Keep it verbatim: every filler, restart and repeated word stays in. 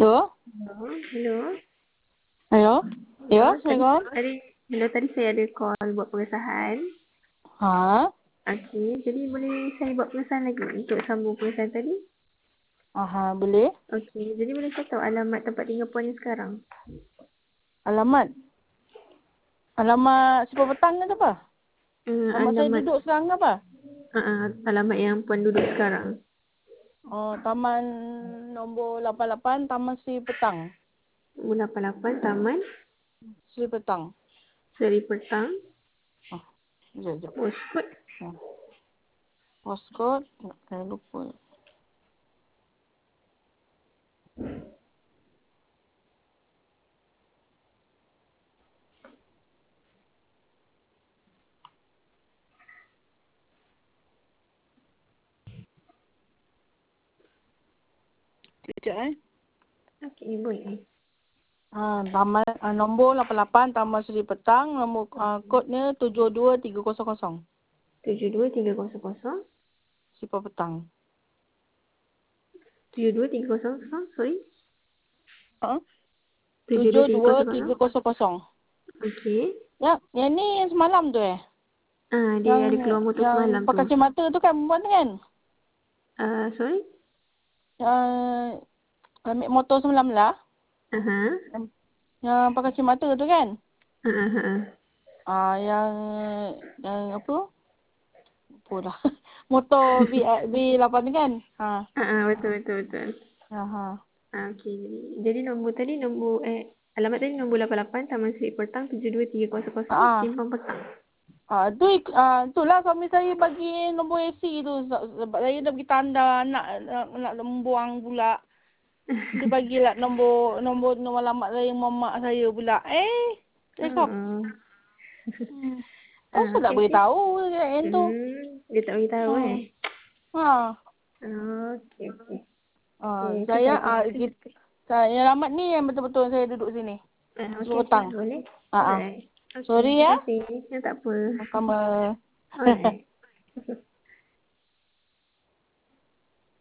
Hello? Hello, hello. Hello? Hello, Ya, tadi Assalamualaikum. tadi hello tadi saya ada call buat pengesahan. Ha? Okey, jadi boleh saya buat pengesahan lagi untuk sambung pengesahan tadi? Aha, boleh. Okey, jadi boleh saya tahu alamat tempat tinggal puan yang sekarang? Alamat. Alamat Sipur Petang ke apa? Uh, Alamat saya alamat duduk sekarang ke apa? uh, uh, alamat yang puan duduk sekarang. Oh, Taman nombor lapan lapan, Taman Sri Petang. lapan lapan Taman Sri Petang. Seri Petang. Oh, sekejap, sekejap. Postcode Oh. Postcode, nak saya lupa. Sekejap eh. okey, boleh. Ha, taman uh, nombor lapan lapan, Taman Sri Petang, nombor uh, kodnya tujuh dua tiga kosong kosong. tujuh dua tiga kosong kosong. Sipur Petang. tujuh dua tiga kosong kosong, sorry. Ha? tujuh dua tujuh tiga dua kosong tiga kosong. kosong kosong. Okey. Ya, yang ni yang semalam tu eh. Ah, dia Yang ada keluar motor yang semalam tu. pakai kacamata tu kan perempuan tu kan? Ah, sorry. Yang ambil motor semalam lah. Aha. Yang, yang pakai kacamata tu kan? Ha ah, ha ah. Ah, yang yang apa? Apa dah. Motor V V lapan tu kan? Ha. Ha ah, betul betul betul. Ha ha. Ah, okey. Jadi, jadi nombor tadi nombor eh alamat tadi nombor lapan lapan Taman Seri Petang tujuh dua tiga kosong Ha. kosong ha. Simpang Petang. Ah, tu ik- ah, itulah suami saya bagi nombor A C tu Se- sebab saya dah bagi tanda nak nak, nak membuang pula. Dia bagilah nombor nombor nombor alamat saya mamak saya pula. Eh, cakap. Oh. Hmm. Ah, Kenapa tak okey okey. beritahu yang tu? Hmm, dia tak beritahu Hmm. eh. Ha. Oh, okey okey. Ah, Okey, okey saya bagus. ah kita, saya alamat ni yang betul-betul saya duduk sini. Ah, okey Sepuluh okey, petang. boleh. Ha ah. Alright. Okey, Sorry terima ya. kasih. Ya, tak apa. Sama. Alright.